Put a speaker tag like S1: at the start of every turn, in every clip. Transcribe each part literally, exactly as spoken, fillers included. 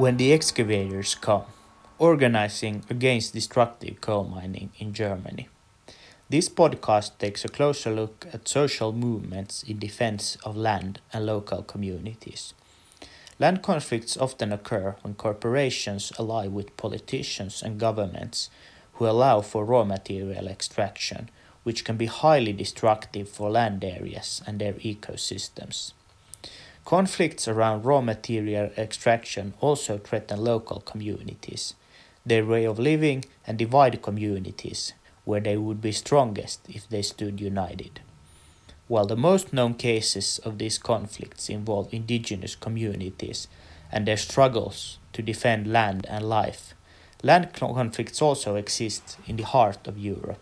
S1: When the excavators come, organizing against destructive coal mining in Germany. This podcast takes a closer look at social movements in defense of land and local communities. Land conflicts often occur when corporations ally with politicians and governments who allow for raw material extraction, which can be highly destructive for land areas and their ecosystems. Conflicts around raw material extraction also threaten local communities, their way of living, and divide communities where they would be strongest if they stood united. While the most known cases of these conflicts involve indigenous communities and their struggles to defend land and life, land conflicts also exist in the heart of Europe.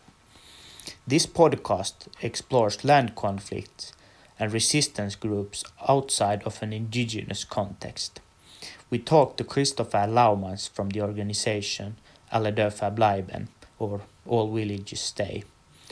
S1: This podcast explores land conflicts and resistance groups outside of an indigenous context. We talked to Christopher Laumans from the organization Alle Dörfer bleiben, or All Villages Stay,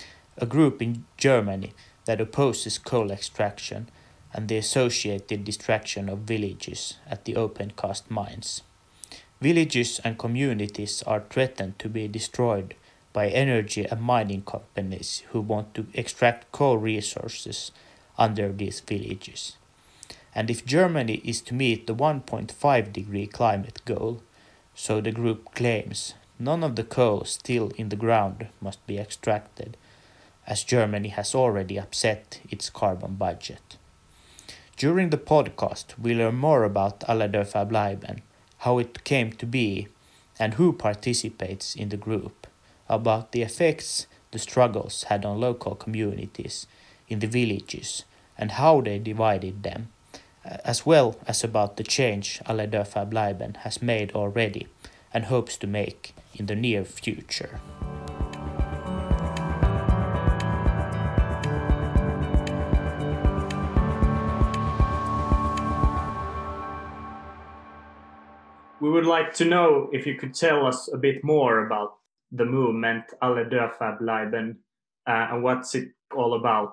S1: a group in Germany that opposes coal extraction and the associated destruction of villages at the open cast mines. Villages and communities are threatened to be destroyed by energy and mining companies who want to extract coal resources under these villages. And if Germany is to meet the one point five degree climate goal, so the group claims, none of the coal still in the ground must be extracted, as Germany has already upset its carbon budget. During the podcast, we learn more about Alle Dörfer bleiben, how it came to be, and who participates in the group, about the effects the struggles had on local communities in the villages and how they divided them, as well as about the change Alle Dörfer bleiben has made already and hopes to make in the near future.
S2: We would like to know if you could tell us a bit more about the movement Alle Dörfer bleiben uh, and what's it all about.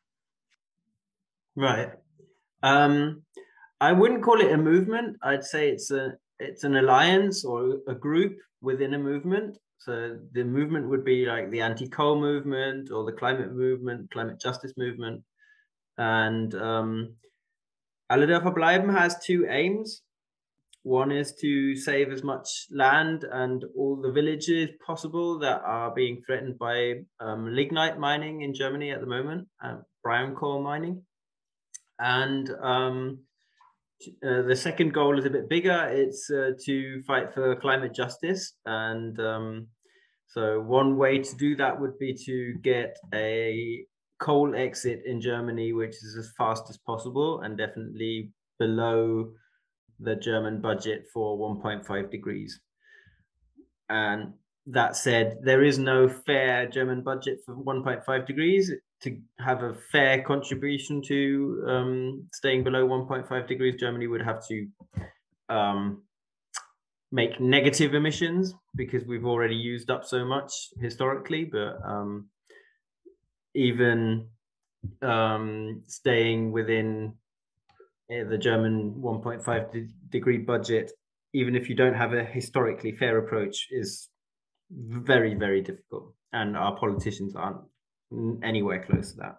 S3: Right. Um, I wouldn't call it a movement. I'd say it's a it's an alliance or a group within a movement. So the movement would be like the anti-coal movement or the climate movement, climate justice movement. And um, Alle Dörfer bleiben has two aims. One is to save as much land and all the villages possible that are being threatened by um, lignite mining in Germany at the moment, uh, brown coal mining. And um, uh, the second goal is a bit bigger. It's uh, to fight for climate justice. And um, so one way to do that would be to get a coal exit in Germany, which is as fast as possible and definitely below the German budget for one point five degrees. And that said, there is no fair German budget for one point five degrees. To have a fair contribution to um, staying below one point five degrees, Germany would have to um, make negative emissions because we've already used up so much historically. But um, even um, staying within the German one point five degree budget, even if you don't have a historically fair approach, is very, very difficult. And our politicians aren't anywhere close to that.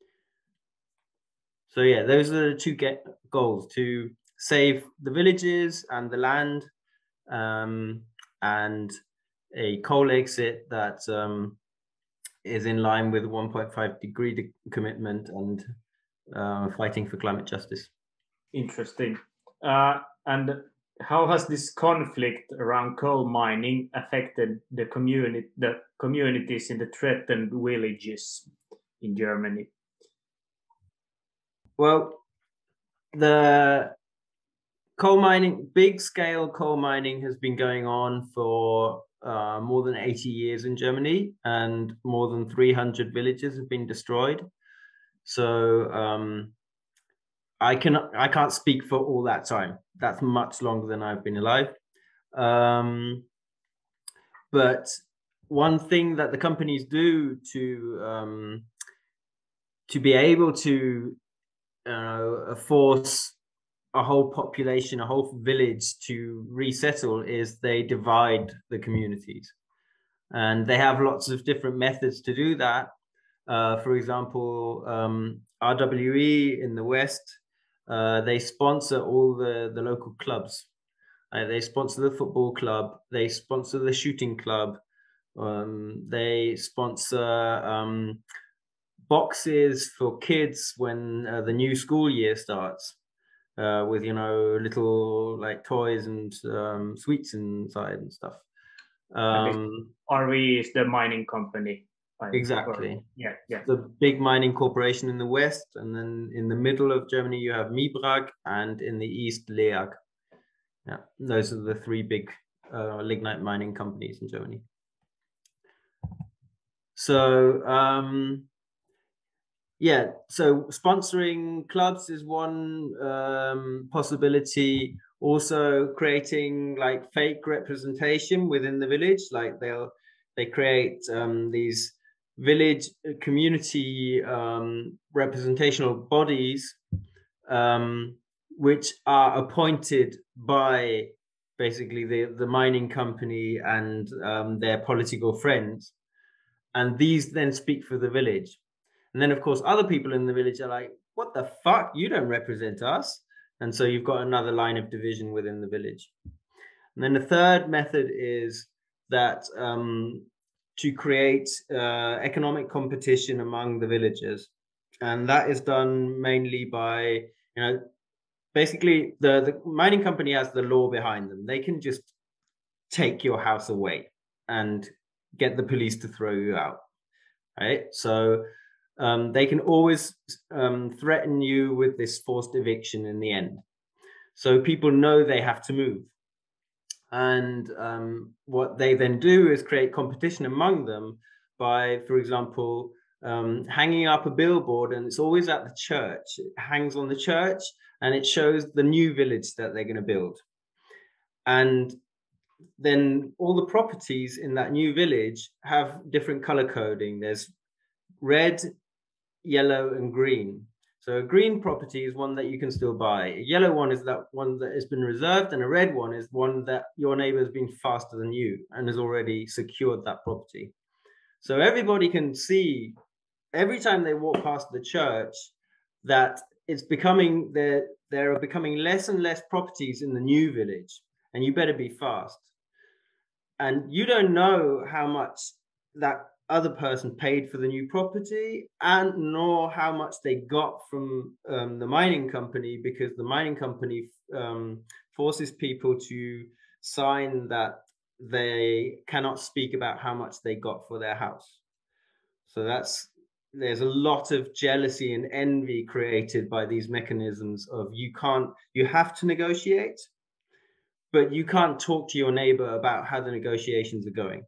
S3: So yeah, those are the two get goals: to save the villages and the land, um, and a coal exit that um, is in line with one point five degree de- commitment and uh, fighting for climate justice.
S2: Interesting. Uh, and how has this conflict around coal mining affected the community, the communities in the threatened villages in Germany?
S3: Well, the coal mining, big scale coal mining has been going on for uh, more than eighty years in Germany, and more than three hundred villages have been destroyed. So um, I can I can't speak for all that time. That's much longer than I've been alive. Um, but one thing that the companies do to um, to be able to uh, force a whole population, a whole village to resettle is they divide the communities. And they have lots of different methods to do that. Uh, for example, um, R W E in the West, uh, they sponsor all the, the local clubs. Uh, they sponsor the football club. They sponsor the shooting club. Um, they sponsor um, boxes for kids when uh, the new school year starts, uh, with, you know, little like toys and um, sweets inside and stuff. Um,
S2: R W E is the mining company.
S3: Exactly.
S2: Or, yeah, yeah.
S3: The big mining corporation in the west, and then in the middle of Germany you have Mibrag, and in the east Leag. Yeah, those are the three big uh, lignite mining companies in Germany. So um, yeah, so sponsoring clubs is one um, possibility. Also creating like fake representation within the village, like they'll they create um, these village community um, representational bodies, um, which are appointed by basically the, the mining company and um, their political friends. And these then speak for the village. And then, of course, other people in the village are like, what the fuck? You don't represent us. And so you've got another line of division within the village. And then the third method is that um, to create uh, economic competition among the villagers. And that is done mainly by, you know, basically the, the mining company has the law behind them. They can just take your house away and get the police to throw you out, right? So um, they can always um, threaten you with this forced eviction in the end. So people know they have to move. And um, what they then do is create competition among them by, for example, um, hanging up a billboard, and it's always at the church. It hangs on the church and it shows the new village that they're going to build. And then all the properties in that new village have different color coding. There's red, yellow, and green. So a green property is one that you can still buy. A yellow one is that one that has been reserved, and a red one is one that your neighbor has been faster than you and has already secured that property. So everybody can see every time they walk past the church that it's becoming there. There are becoming less and less properties in the new village, and you better be fast. And you don't know how much that other person paid for the new property, and nor how much they got from um, the mining company, because the mining company um, forces people to sign that they cannot speak about how much they got for their house. So that's there's a lot of jealousy and envy created by these mechanisms of you can't you have to negotiate, but you can't talk to your neighbor about how the negotiations are going.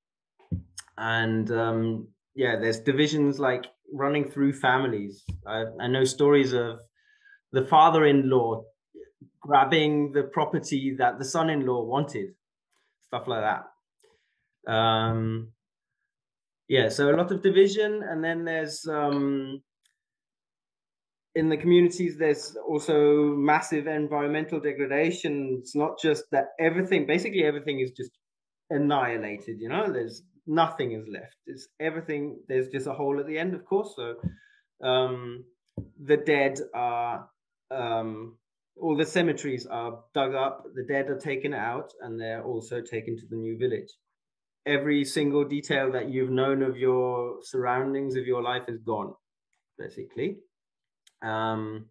S3: And um, yeah, there's divisions like running through families. I, I know stories of the father-in-law grabbing the property that the son-in-law wanted, stuff like that. Um, yeah, so a lot of division. And then there's um, in the communities, there's also massive environmental degradation. It's not just that everything, basically everything is just annihilated, you know, there's nothing is left. It's everything. There's just a hole at the end, of course. So um, the dead are, um, all the cemeteries are dug up, the dead are taken out, and they're also taken to the new village. Every single detail that you've known of your surroundings, of your life, is gone, basically. Um,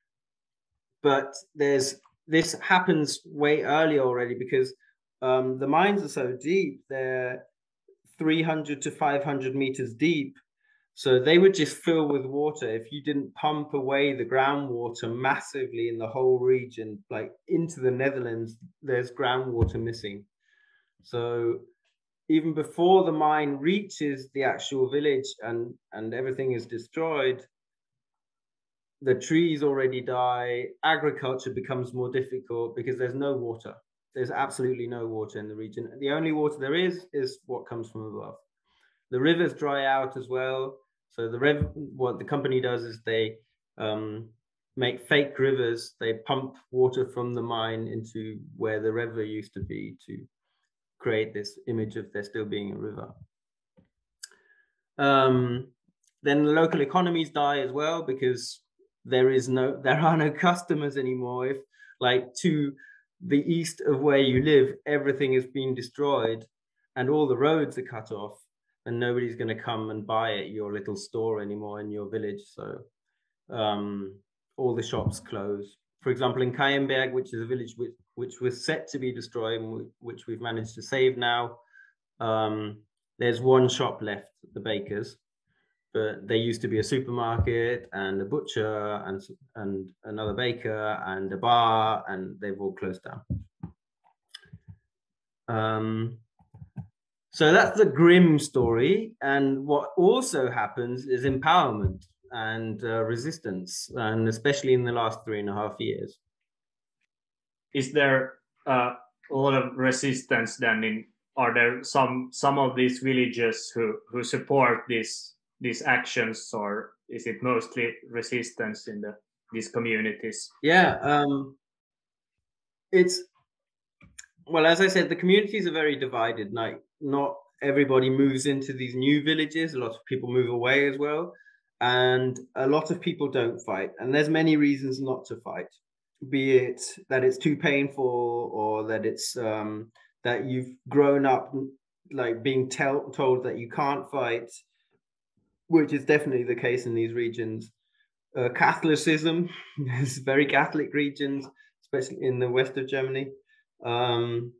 S3: but there's this happens way earlier already, because um, the mines are so deep. They're three hundred to five hundred meters deep. So they would just fill with water if you didn't pump away the groundwater massively in the whole region, like into the Netherlands, there's groundwater missing. So even before the mine reaches the actual village and, and everything is destroyed, the trees already die, agriculture becomes more difficult because there's no water. There's absolutely no water in the region. The only water there is is what comes from above. The rivers dry out as well. So the rev what the company does is they um, make fake rivers. They pump water from the mine into where the river used to be to create this image of there still being a river. Um, then the local economies die as well, because there is no, there are no customers anymore. If like to the east of where you live, everything has been destroyed and all the roads are cut off, and nobody's going to come and buy at your little store anymore in your village. So um, all the shops close. For example, in Keienberg, which is a village which, which was set to be destroyed, and which we've managed to save now, um, there's one shop left, the baker's, but there used to be a supermarket and a butcher and, and another baker and a bar, and they've all closed down. Um, so that's the grim story. And what also happens is empowerment and uh, resistance, and especially in the last three and a half years.
S2: Is there uh, a lot of resistance then? In are there some some of these villagers who who support these these actions, or is it mostly resistance in the these communities?
S3: Yeah, um, it's well, as I said, the communities are very divided. Like, not everybody moves into these new villages. A lot of people move away as well. And a lot of people don't fight. And there's many reasons not to fight, be it that it's too painful, or that it's um, that you've grown up like being tell, told that you can't fight, which is definitely the case in these regions. Uh, Catholicism, there's very Catholic regions, especially in the west of Germany. Um,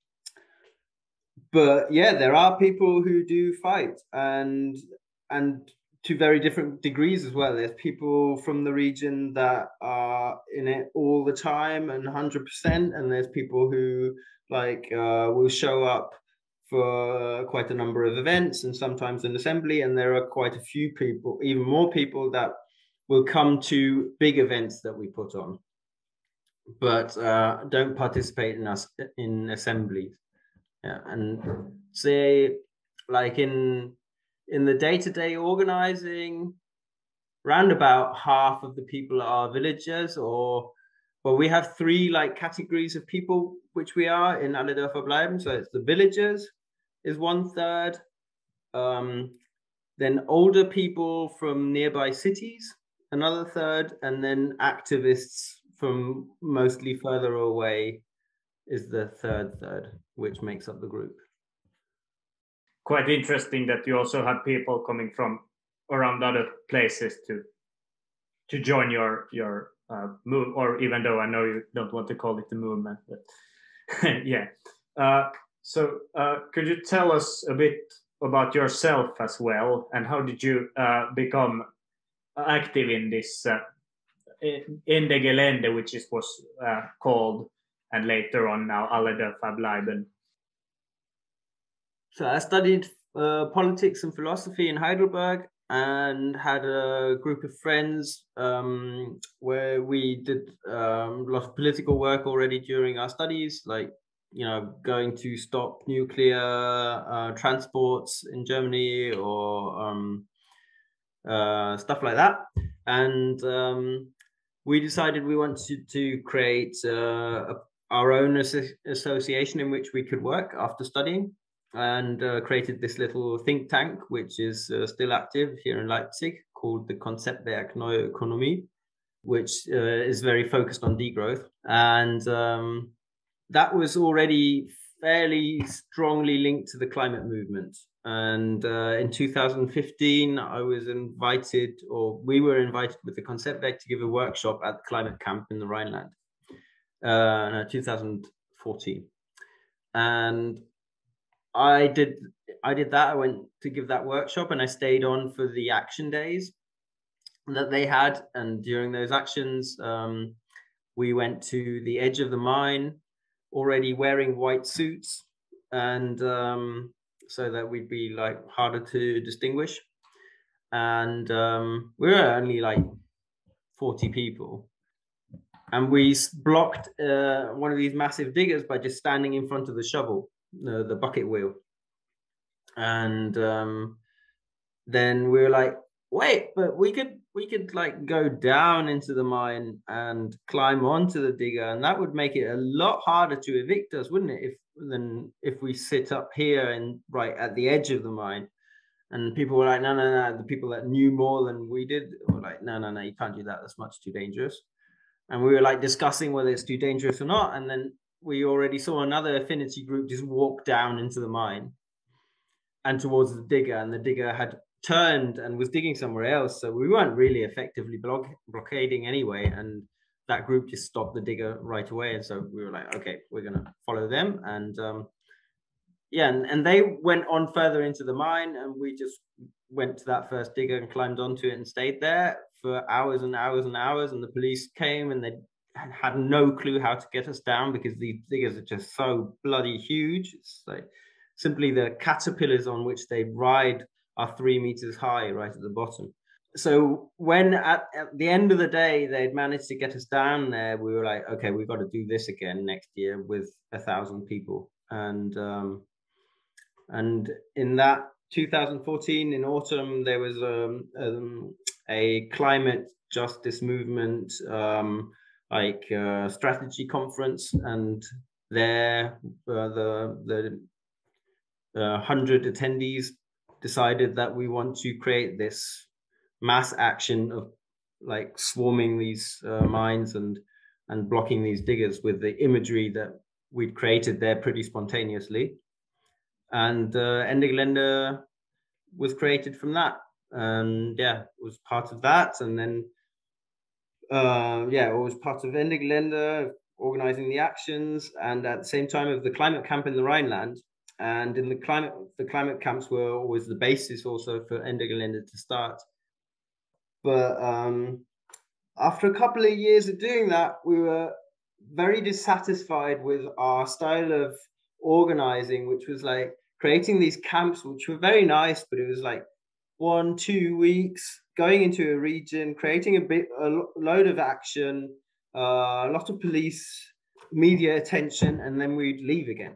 S3: but yeah, there are people who do fight, and and to very different degrees as well. There's people from the region that are in it all the time and one hundred percent, and there's people who like uh, will show up for quite a number of events and sometimes an assembly, and there are quite a few people, even more people, that will come to big events that we put on, but uh, don't participate in us in assemblies. Yeah, and say like in in the day-to-day organizing, round about half of the people are villagers, or well, we have three like categories of people which we are in Alle Dörfer bleiben. So it's the villagers is one third, um, then older people from nearby cities, another third, and then activists from mostly further away is the third third, which makes up the group.
S2: Quite interesting that you also have people coming from around other places to to join your your uh, move, or even though I know you don't want to call it the movement, but yeah. Uh, so uh, could you tell us a bit about yourself as well, and how did you uh, become active in this uh, Ende Gelände, which is was uh, called, and later on now Alle Dörfer bleiben?
S3: So I studied uh, politics and philosophy in Heidelberg, and had a group of friends um, where we did um, a lot of political work already during our studies, like, you know, going to stop nuclear uh, transports in Germany, or um, uh, stuff like that. And um, we decided we wanted to create uh, a, our own as- association in which we could work after studying, and uh, created this little think tank, which is uh, still active here in Leipzig, called the Konzeptwerk Neue Ökonomie, which uh, is very focused on degrowth. And um, that was already fairly strongly linked to the climate movement. And uh, in two thousand fifteen, I was invited, or we were invited with the Konzeptwerk to give a workshop at the climate camp in the Rhineland, uh, no, two thousand fourteen. And I did I did that. I went to give that workshop, and I stayed on for the action days that they had. And during those actions, um, we went to the edge of the mine, already wearing white suits, and um, so that we'd be like harder to distinguish. And um, we were only like forty people, and we blocked uh, one of these massive diggers by just standing in front of the shovel, the, the bucket wheel. And um, then we were like, wait, but we could we could like go down into the mine and climb onto the digger, and that would make it a lot harder to evict us, wouldn't it? If than if we sit up here and right at the edge of the mine. And people were like, no, no, no. The people that knew more than we did were like, no, no, no, you can't do that. That's much too dangerous. And we were like discussing whether it's too dangerous or not. And then we already saw another affinity group just walk down into the mine and towards the digger. And the digger had turned and was digging somewhere else. So we weren't really effectively block- blockading anyway. And that group just stopped the digger right away. And so we were like, okay, we're going to follow them. And um, yeah, and, and they went on further into the mine, and we just went to that first digger and climbed onto it and stayed there for hours and hours and hours. And the police came, and they had no clue how to get us down because these diggers are just so bloody huge. It's like simply the caterpillars on which they ride are three meters high right at the bottom. So when at, at the end of the day they'd managed to get us down there, we were like, okay, we've got to do this again next year with a thousand people. And um, and in that two thousand fourteen in autumn, there was um, um, a climate justice movement um, like uh, strategy conference, and there uh, the the uh, hundred attendees decided that we want to create this mass action of like swarming these uh, mines and and blocking these diggers with the imagery that we'd created there pretty spontaneously. And uh, Ende Gelände was created from that, and yeah, it was part of that. And then uh, yeah, it was part of Ende Gelände organizing the actions, and at the same time of the climate camp in the Rhineland. And in the climate, the climate camps were always the basis also for Ende Gelände to start. But um, after a couple of years of doing that, we were very dissatisfied with our style of organizing, which was like creating these camps, which were very nice, but it was like one, two weeks going into a region, creating a bit, a load of action, uh, a lot of police, media attention, and then we'd leave again.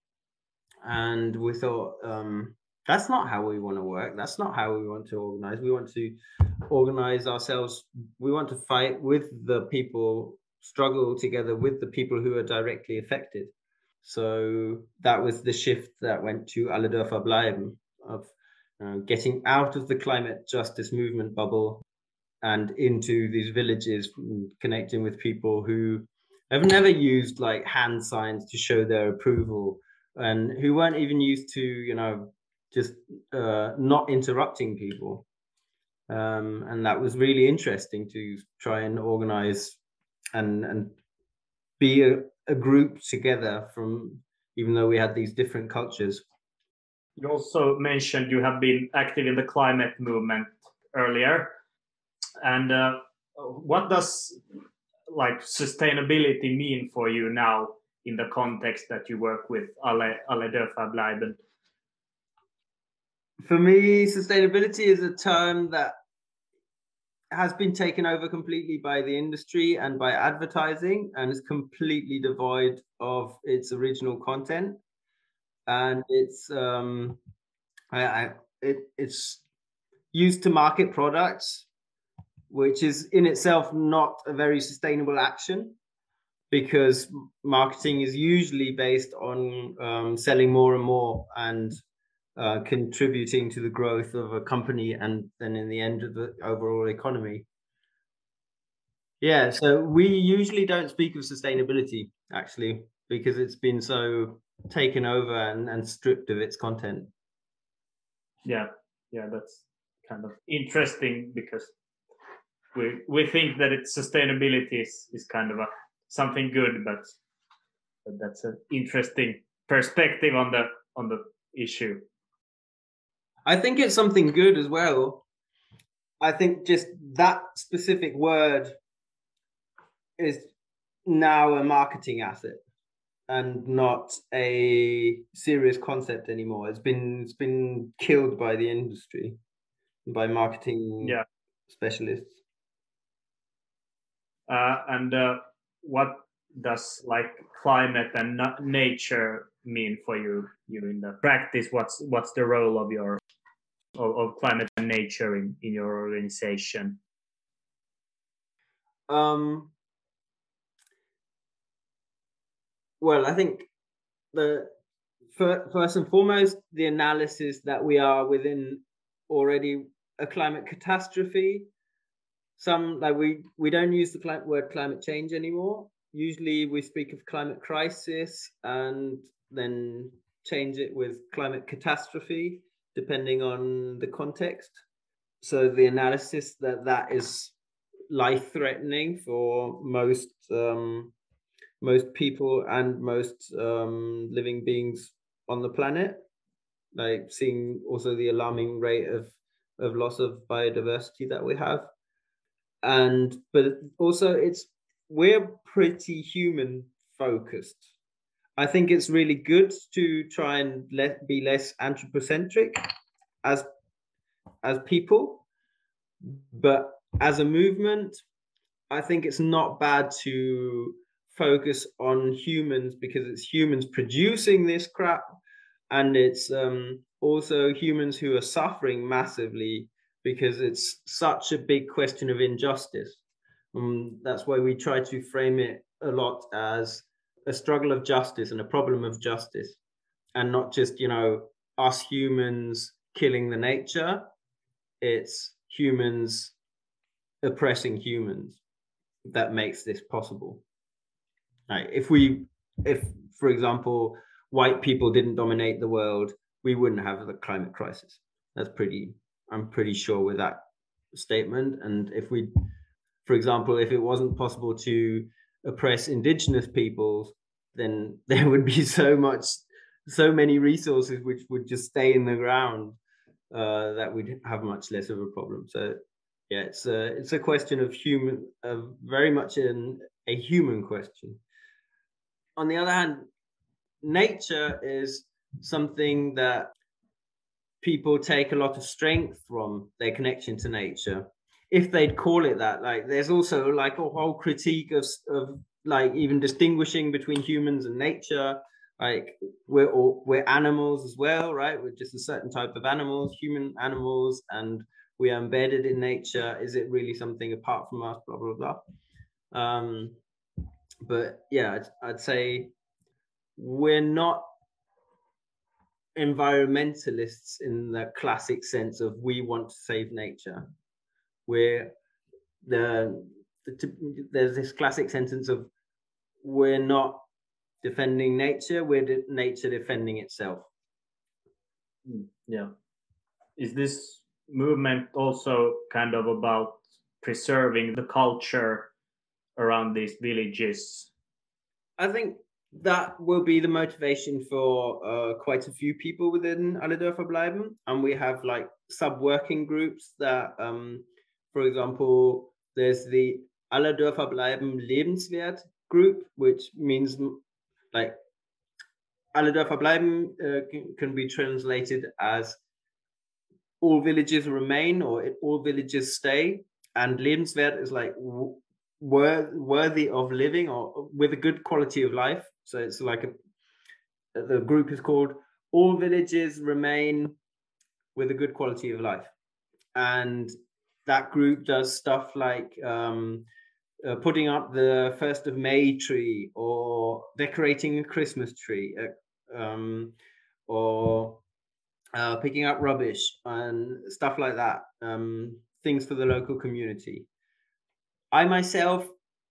S3: And we thought, um, that's not how we want to work. That's not how we want to organize. We want to organize ourselves. We want to fight with the people, struggle together with the people who are directly affected. So that was the shift that went to Alle Dörfer bleiben, of uh, getting out of the climate justice movement bubble and into these villages, connecting with people who have never used like hand signs to show their approval, and who weren't even used to, you know, just uh, not interrupting people. Um, and that was really interesting to try and organize and, and be a, a group together from, even though we had these different cultures.
S2: You also mentioned you have been active in the climate movement earlier. And uh, what does like sustainability mean for you now in the context that you work with Alle, Alle Dörfer bleiben?
S3: For me, sustainability is a term that has been taken over completely by the industry and by advertising, and is completely devoid of its original content. And it's um, I, I it, it's used to market products, which is in itself not a very sustainable action, because marketing is usually based on um, selling more and more and uh, contributing to the growth of a company, and then in the end of the overall economy. Yeah, so we usually don't speak of sustainability, actually, because it's been so taken over and, and stripped of its content.
S2: Yeah, yeah, that's kind of interesting, because we we think that it's sustainability is, is kind of a something good, but, but that's an interesting perspective on the on the issue.
S3: I think it's something good as well. I think just that specific word is now a marketing asset and not a serious concept anymore. It's been it's been killed by the industry, by marketing
S2: yeah.
S3: specialists.
S2: Uh, and uh, what does like climate and na- nature mean for you? You in the practice, what's what's the role of your of, of climate and nature in, in your organization?
S3: Um, well, I think the first and foremost, the analysis that we are within already a climate catastrophe. Some like we we don't use the climate, word climate change anymore. Usually we speak of climate crisis and then change it with climate catastrophe, depending on the context. So the analysis that that is life-threatening for most um, most people and most um, living beings on the planet, like seeing also the alarming rate of of loss of biodiversity that we have. And but also it's we're pretty human focused. I think it's really good to try and let be less anthropocentric as as people, but as a movement, I think it's not bad to focus on humans because it's humans producing this crap, and it's um, also humans who are suffering massively because it's such a big question of injustice. Um, that's why we try to frame it a lot as a struggle of justice and a problem of justice, and not just, you know, us humans killing the nature. It's humans oppressing humans that makes this possible. Like if we, if for example, white people didn't dominate the world, we wouldn't have the climate crisis. That's pretty, I'm pretty sure with that statement. And if we, for example, if it wasn't possible to oppress indigenous peoples, then there would be so much, so many resources which would just stay in the ground uh, that we'd have much less of a problem. So yeah, it's a it's a question of human, uh, very much an, a human question. On the other hand, nature is something that people take a lot of strength from their connection to nature, if they'd call it that. Like there's also like a whole critique of, of like even distinguishing between humans and nature. Like we're all, we're animals as well, right? We're just a certain type of animals, human animals, and we are embedded in nature. Is it really something apart from us? Blah blah blah. Um, but yeah, I'd, I'd say we're not environmentalists in the classic sense of we want to save nature. We're the, the there's this classic sentence of we're not defending nature, we're de- nature defending itself.
S2: Yeah. Is this movement also kind of about preserving the culture around these villages?
S3: I think that will be the motivation for uh, quite a few people within Alle Dörfer bleiben. And we have like sub-working groups that, um, for example, there's the Alle Dörfer bleiben lebenswert group, which means like Alle Dörfer bleiben uh, can, can be translated as all villages remain or all villages stay. And lebenswert is like w- worthy of living or with a good quality of life. So it's like a, the group is called All Villages Remain with a Good Quality of Life. And that group does stuff like um, uh, putting up the first of May tree or decorating a Christmas tree uh, um, or uh, picking up rubbish and stuff like that. Um, things for the local community. I myself,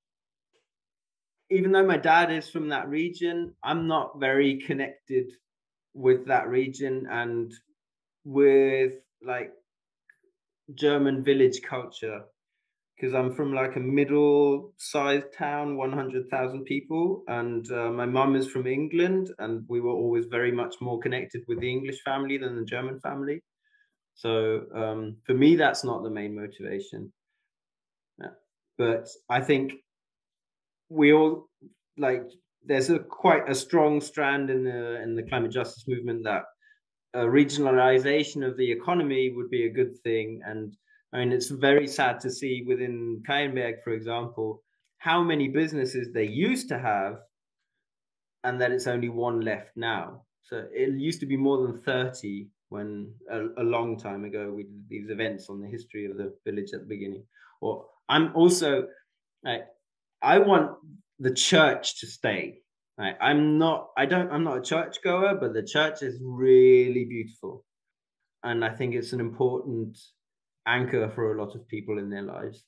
S3: even though my dad is from that region, I'm not very connected with that region and with like German village culture, because I'm from like a middle-sized town, one hundred thousand people, and uh, my mum is from England, and we were always very much more connected with the English family than the German family. So um, for me, that's not the main motivation. Yeah. But I think we all like there's a quite a strong strand in the in the climate justice movement that a regionalization of the economy would be a good thing. And I mean, it's very sad to see within Keienberg, for example, how many businesses they used to have and that it's only one left now. So it used to be more than thirty when a, a long time ago we did these events on the history of the village at the beginning. Or I'm also, like, I want the church to stay. Like, I'm not, I don't, I'm not a church goer, but the church is really beautiful. And I think it's an important anchor for a lot of people in their lives.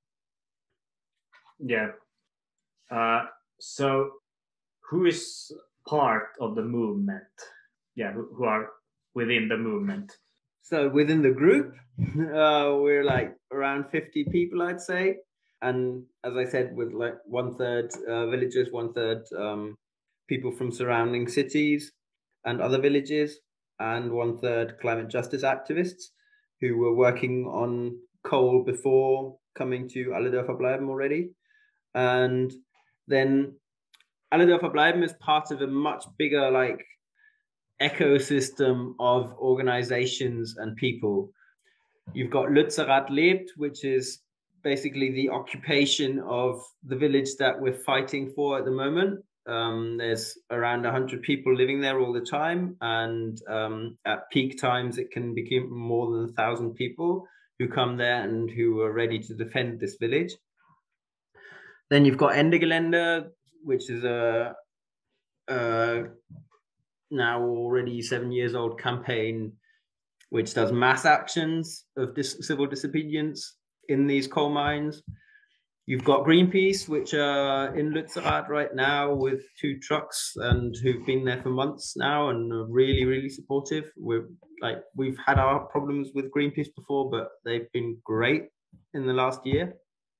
S2: Yeah. Uh, so who is part of the movement? Yeah, who, who are within the movement?
S3: So within the group, uh, we're like around fifty people, I'd say. And as I said, with like one third uh, villagers, one third um, people from surrounding cities and other villages, and one third climate justice activists who were working on coal before coming to Alle Dörfer bleiben already. And then Alle Dörfer bleiben is part of a much bigger like ecosystem of organizations and people. You've got Lützerath lebt, which is basically the occupation of the village that we're fighting for at the moment. Um, there's around one hundred people living there all the time, and um, at peak times it can become more than a thousand people who come there and who are ready to defend this village. Then you've got Ende Gelände, which is a, a now already seven years old campaign which does mass actions of dis- civil disobedience in these coal mines. You've got Greenpeace, which are in Lützerath right now with two trucks and who've been there for months now and are really, really supportive. We're like, we've had our problems with Greenpeace before, but they've been great in the last year.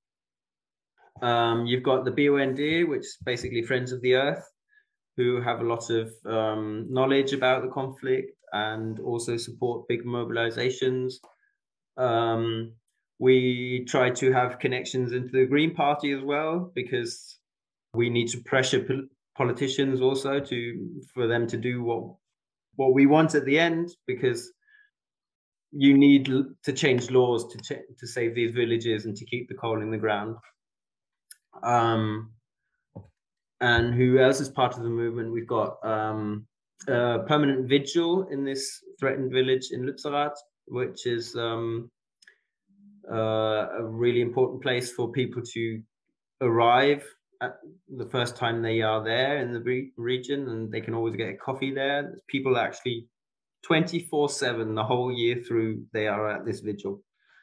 S3: Um, you've got the B U N D, which is basically Friends of the Earth, who have a lot of um, knowledge about the conflict and also support big mobilizations. Um, we try to have connections into the Green Party as well, because we need to pressure pol- politicians also to for them to do what what we want at the end, because you need l- to change laws to ch- to save these villages and to keep the coal in the ground. Um, and who else is part of the movement? We've got um, a permanent vigil in this threatened village in Lützerath, which is um, uh, a really important place for people to arrive at the first time they are there in the re- region, and they can always get a coffee there. There's people actually twenty-four seven the whole year through, they are at this vigil.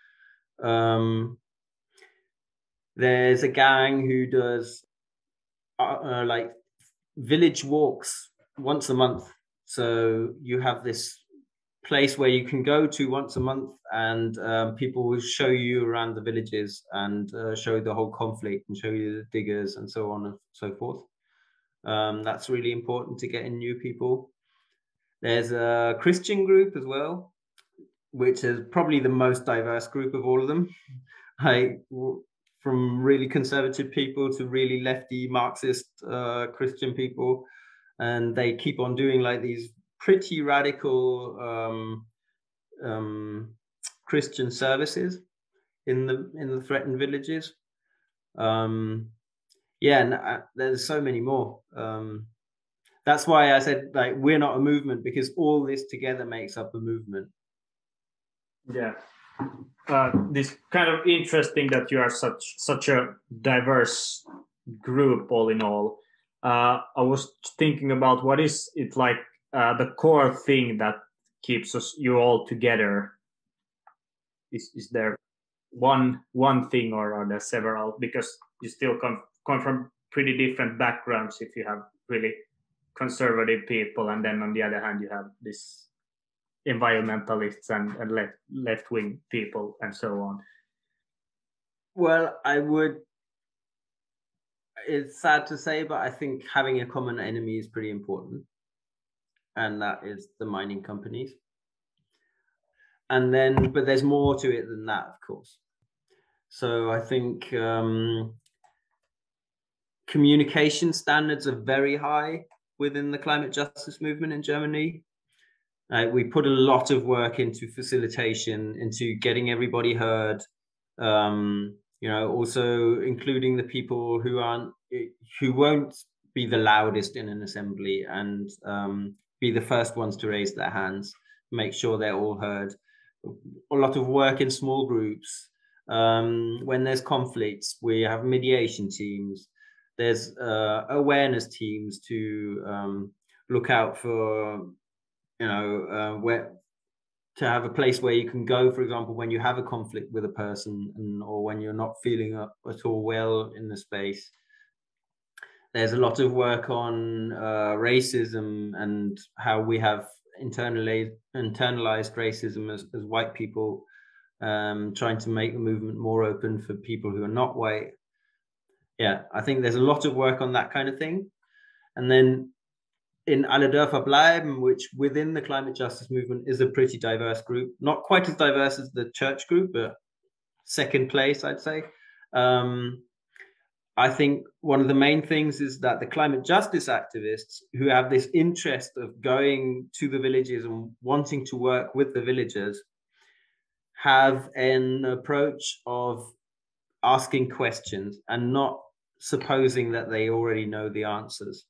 S3: Um, there's a gang who does uh, uh, like village walks once a month. So you have this place where you can go to once a month, and um, people will show you around the villages and uh, show the whole conflict and show you the diggers and so on and so forth. Um, that's really important to get in new people. There's a Christian group as well, which is probably the most diverse group of all of them. Like, from really conservative people to really lefty Marxist uh, Christian people, and they keep on doing like these pretty radical um, um, Christian services in the in the threatened villages. Um, yeah, and uh, there's so many more. Um, that's why I said like we're not a movement, because all this together makes up a movement.
S2: Yeah. Uh, this kind of interesting that you are such such a diverse group all in all. Uh, I was thinking about what is it like uh, the core thing that keeps us you all together. Is is there one one thing, or are there several? Because you still come come from pretty different backgrounds. If you have really conservative people, and then on the other hand you have this environmentalists and, and left left wing people and so on.
S3: Well, I would. It's sad to say, but I think having a common enemy is pretty important, and that is the mining companies. And then, but there's more to it than that, of course. So I think um, communication standards are very high within the climate justice movement in Germany. Uh, we put a lot of work into facilitation, into getting everybody heard. Um, you know, also including the people who aren't, who won't be the loudest in an assembly and um, be the first ones to raise their hands. make sure they're all heard. A lot of work in small groups. Um, when there's conflicts, we have mediation teams. There's uh, awareness teams to um, look out for, you know, uh, where to have a place where you can go, for example, when you have a conflict with a person, and, or when you're not feeling at all well in the space. There's a lot of work on uh, racism and how we have internalized internalized racism as, as white people, um, trying to make the movement more open for people who are not white. Yeah, I think there's a lot of work on that kind of thing. And then in Alle Dörfer bleiben, which within the climate justice movement is a pretty diverse group, not quite as diverse as the church group, but second place, I'd say. Um, I think one of the main things is that the climate justice activists who have this interest of going to the villages and wanting to work with the villagers have an approach of asking questions and not supposing that they already know the answers.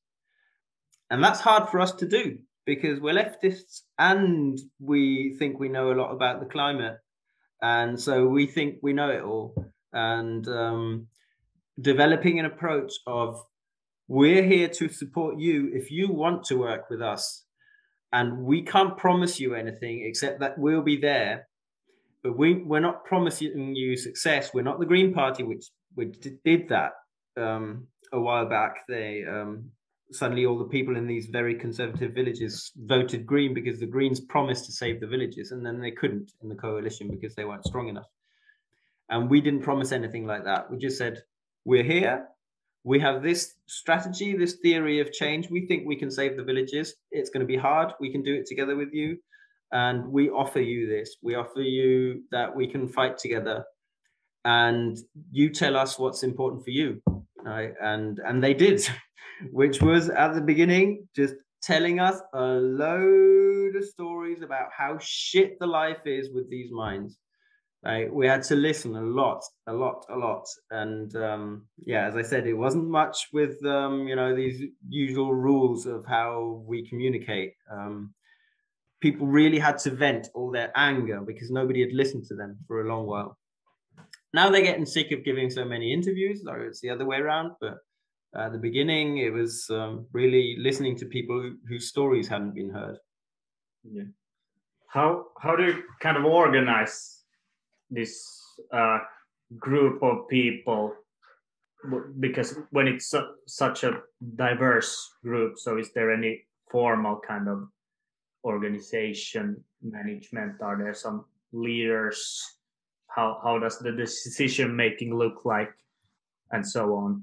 S3: And that's hard for us to do because we're leftists and we think we know a lot about the climate. And so we think we know it all. And um, developing an approach of, we're here to support you if you want to work with us. And we can't promise you anything except that we'll be there. But we, we're not promising you success. We're not the Green Party, which, which did that um, a while back. They... Um, suddenly all the people in these very conservative villages voted Green because the Greens promised to save the villages, and then they couldn't in the coalition because they weren't strong enough. And we didn't promise anything like that. We just said, we're here. We have this strategy, this theory of change. We think we can save the villages. It's going to be hard. We can do it together with you. And we offer you this. We offer you that we can fight together. And you tell us what's important for you. Right? And, and they did. Which was at the beginning just telling us a load of stories about how shit the life is with these mines. Like, we had to listen a lot, a lot, a lot. And um, yeah, as I said, it wasn't much with, um, you know, these usual rules of how we communicate. Um, people really had to vent all their anger because nobody had listened to them for a long while. Now they're getting sick of giving so many interviews, so it's the other way around, but at the beginning, it was um, really listening to people who, whose stories hadn't been heard.
S2: Yeah. How how do you kind of organize this uh, group of people? Because when it's su such a diverse group, so is there any formal kind of organization management? Are there some leaders? How how does the decision making look like, and so on?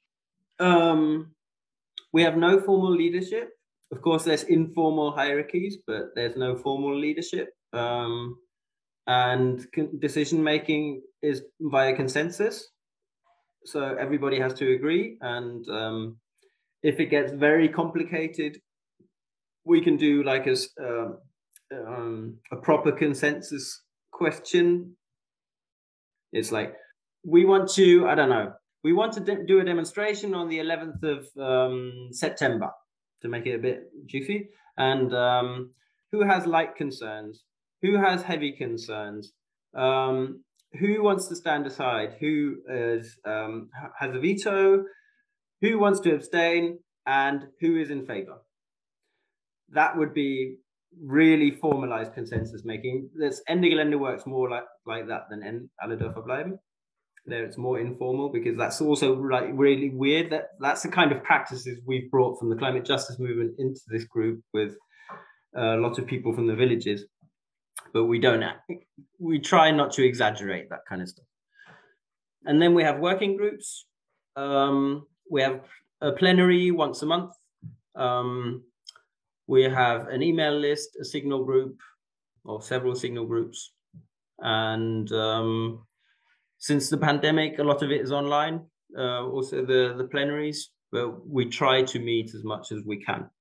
S3: Um, we have no formal leadership. Of course, there's informal hierarchies, but there's no formal leadership. Um, and decision making is via consensus. So everybody has to agree. And um, if it gets very complicated, we can do like a, uh, um, a proper consensus question. It's like, we want to, I don't know, we want to de do a demonstration on the eleventh of um, September to make it a bit juicy. And um, who has light concerns? Who has heavy concerns? Um, who wants to stand aside? Who is, um, has a veto? Who wants to abstain? And who is in favor? That would be really formalized consensus making. This Ende Gelände works more like, like that than Alle Dörfer bleiben. There it's more informal because that's also like really weird. That that's the kind of practices we've brought from the climate justice movement into this group with a lot of people from the villages, but we don't. We try not to exaggerate that kind of stuff. And then we have working groups. Um, we have a plenary once a month. Um, we have an email list, a signal group, or several signal groups, and um, since the pandemic, a lot of it is online, uh, also the, the plenaries, but we try to meet as much as we can.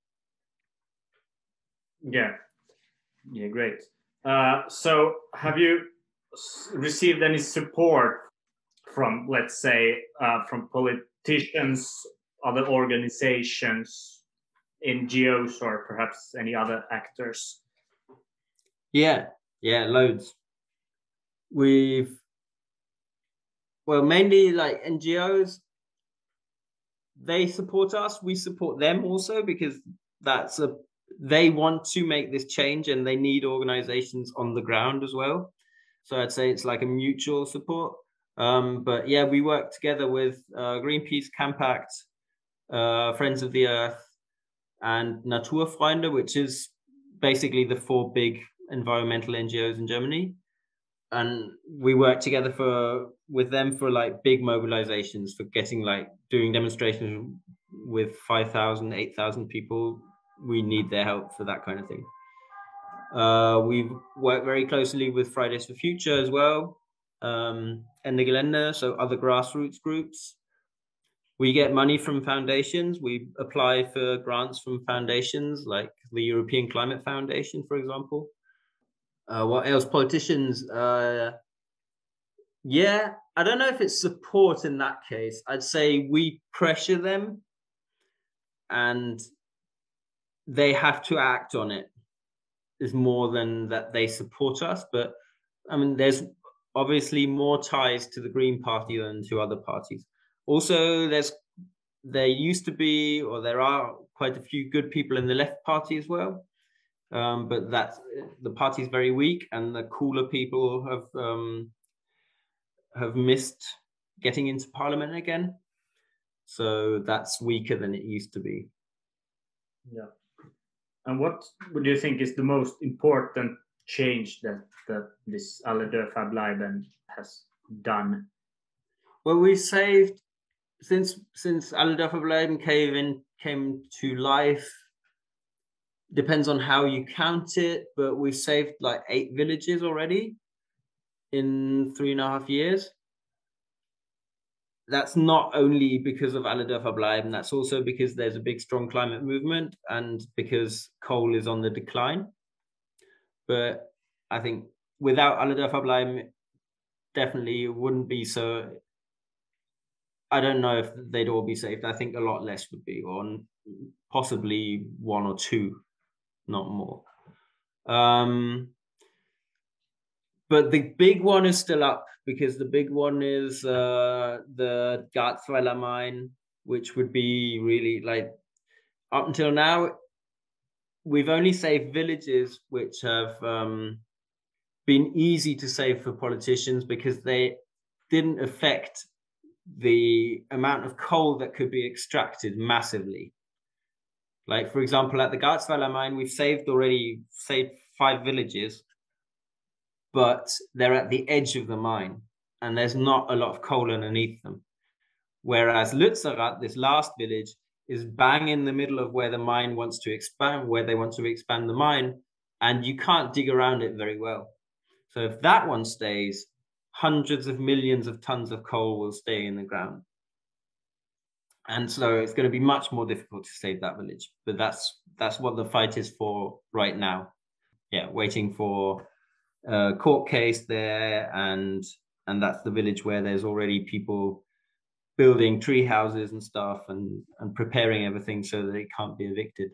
S2: Yeah, yeah, great. Uh, so have you received any support from, let's say, uh, from politicians, other organizations, N G Os, or perhaps any other actors?
S3: Yeah, yeah, loads. We've, well, mainly like N G Os, they support us, we support them also, because that's a, they want to make this change and they need organizations on the ground as well. So I'd say it's like a mutual support. Um, but yeah, we work together with uh, Greenpeace, Campact, uh, Friends of the Earth, and Naturfreunde, which is basically the four big environmental N G Os in Germany. And we work together for with them for like big mobilizations, for getting like doing demonstrations with five thousand, eight thousand people. We need their help for that kind of thing. Uh, we've worked very closely with Fridays for Future as well, um, Ende Gelände, so other grassroots groups. We get money from foundations. We apply for grants from foundations like the European Climate Foundation, for example. Uh, what else? Politicians. Uh, yeah, I don't know if it's support in that case. I'd say we pressure them and they have to act on it, is more than that they support us. But I mean, there's obviously more ties to the Green Party than to other parties. Also, there's there used to be, or there are quite a few good people in the left party as well. Um, but that's, the party is very weak, and the cooler people have um, have missed getting into parliament again. So that's weaker than it used to be.
S2: Yeah. And what would you think is the most important change that, that this Alle dörfar bleiben has done?
S3: Well, we saved, since since Alle dörfar bleiben came in came to life. Depends on how you count it, but we've saved like eight villages already in three and a half years. That's not only because of Alle dörfar bleiben, that's also because there's a big, strong climate movement and because coal is on the decline. But I think without Alle dörfar bleiben, definitely it wouldn't be so. I don't know if they'd all be saved. I think a lot less would be, or possibly one or two, not more. Um, but the big one is still up, because the big one is uh, the Garzweiler mine, which would be really like, up until now, we've only saved villages which have um, been easy to save for politicians because they didn't affect the amount of coal that could be extracted massively. Like, for example, at the Garzweiler mine, we've saved already saved five villages, but they're at the edge of the mine and there's not a lot of coal underneath them. Whereas Lützerath, this last village, is bang in the middle of where the mine wants to expand, where they want to expand the mine, and you can't dig around it very well. So if that one stays, hundreds of millions of tons of coal will stay in the ground. And so it's going to be much more difficult to save that village. But that's that's what the fight is for right now. Yeah, waiting for a court case there, and and that's the village where there's already people building tree houses and stuff, and and preparing everything so that they can't be evicted.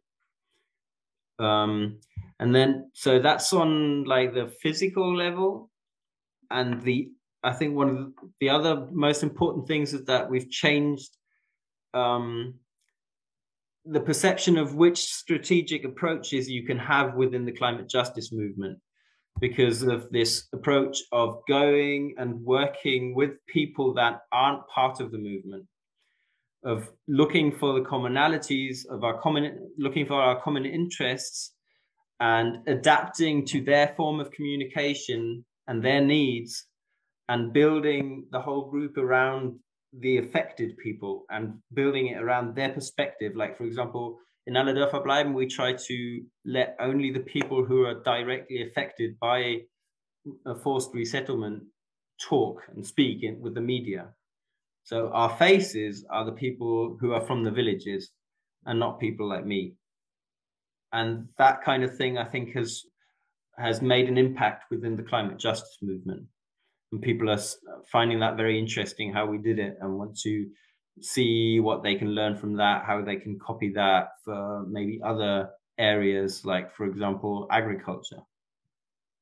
S3: Um, and then so that's on like the physical level, and the I think one of the other most important things is that we've changed um, the perception of which strategic approaches you can have within the climate justice movement, because of this approach of going and working with people that aren't part of the movement, of looking for the commonalities of our common, looking for our common interests and adapting to their form of communication and their needs, and building the whole group around the affected people and building it around their perspective. Like, for example, in Alle dörfar bleiben, we try to let only the people who are directly affected by a forced resettlement talk and speak in, with the media. So our faces are the people who are from the villages and not people like me. And that kind of thing, I think, has has made an impact within the climate justice movement. And people are finding that very interesting, how we did it, and want to see what they can learn from that, how they can copy that for maybe other areas, like, for example, agriculture.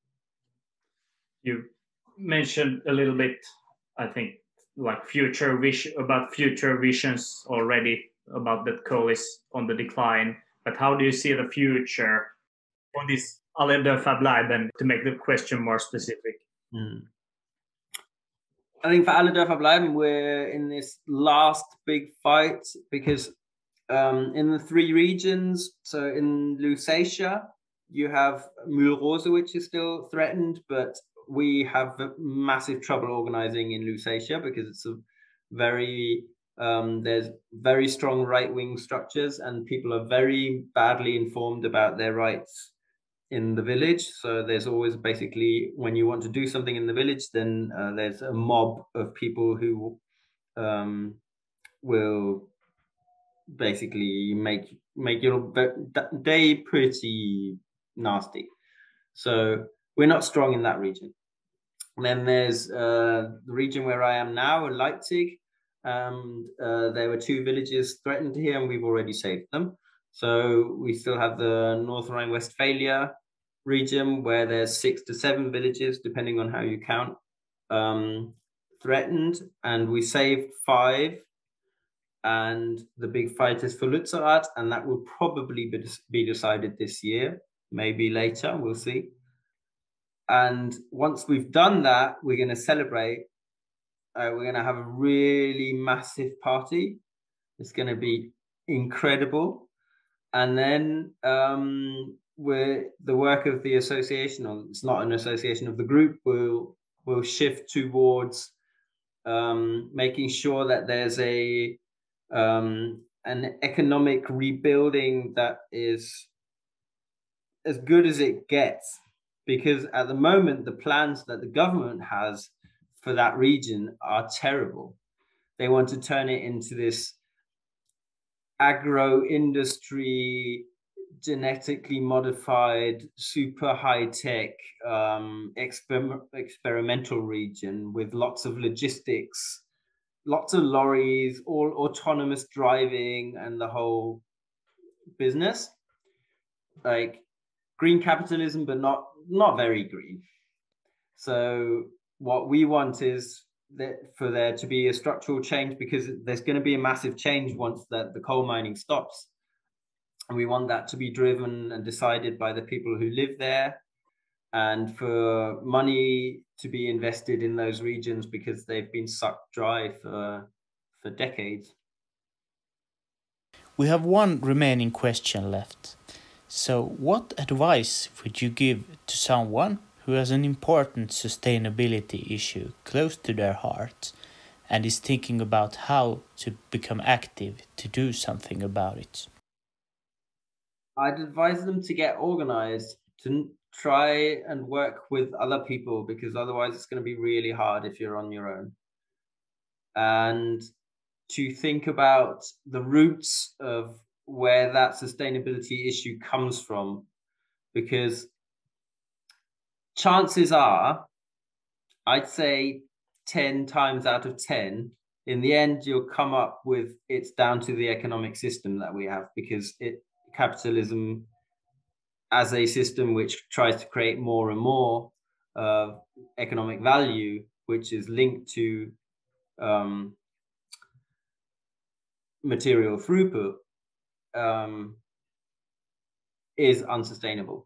S2: You mentioned a little bit, I think, like future vision about future visions already about that coal is on the decline. But how do you see the future for this Alle der Verbleiben, to make the question more specific?
S3: Mm. I think for Alle der Verbleiben, we're in this last big fight because um, in the three regions, so in Lusatia, you have Mulrose, which is still threatened, but we have massive trouble organizing in Lusatia because it's a very, um, there's very strong right-wing structures and people are very badly informed about their rights in the village. So there's always basically, when you want to do something in the village, then uh, there's a mob of people who um, will basically make make your day pretty nasty. So we're not strong in that region. And then there's uh, the region where I am now, Leipzig. And uh, there were two villages threatened here, and we've already saved them. So we still have the North Rhine-Westphalia region where there's six to seven villages, depending on how you count, um, threatened, and we saved five. And the big fight is for Lützerath, and that will probably be, be decided this year, maybe later, we'll see. And once we've done that, we're going to celebrate. Uh, we're going to have a really massive party. It's going to be incredible. And then um, we're, the work of the association, or it's not an association, of the group, will will shift towards um, making sure that there's a um, an economic rebuilding that is as good as it gets. Because at the moment, the plans that the government has for that region are terrible. They want to turn it into this agro-industry, genetically modified, super high-tech, um, exper- experimental region with lots of logistics, lots of lorries, all autonomous driving, and the whole business. Like green capitalism, but not not very green. So what we want is that for there to be a structural change, because there's going to be a massive change once that the coal mining stops. And we want that to be driven and decided by the people who live there, and for money to be invested in those regions because they've been sucked dry for for decades.
S1: We have one remaining question left. So, what advice would you give to someone who has an important sustainability issue close to their heart and is thinking about how to become active to do something about it?
S3: I'd advise them to get organized, to try and work with other people, because otherwise it's going to be really hard if you're on your own. And to think about the roots of where that sustainability issue comes from, because chances are, I'd say ten times out of ten, in the end, you'll come up with it's down to the economic system that we have, because it capitalism as a system which tries to create more and more uh, economic value, which is linked to um, material throughput, um, is unsustainable.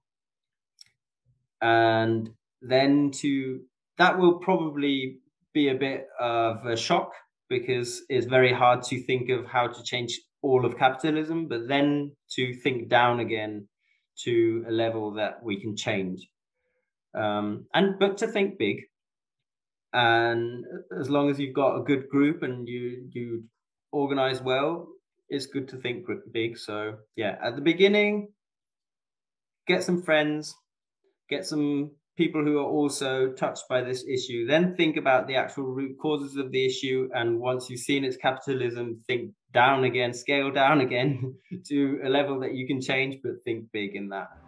S3: And then to that will probably be a bit of a shock, because it's very hard to think of how to change all of capitalism, but then to think down again to a level that we can change. Um, and but to think big. And as long as you've got a good group and you you organize well, it's good to think big. So yeah, at the beginning, get some friends, get some people who are also touched by this issue, then think about the actual root causes of the issue. And once you've seen its capitalism, think down again, scale down again to a level that you can change, but think big in that.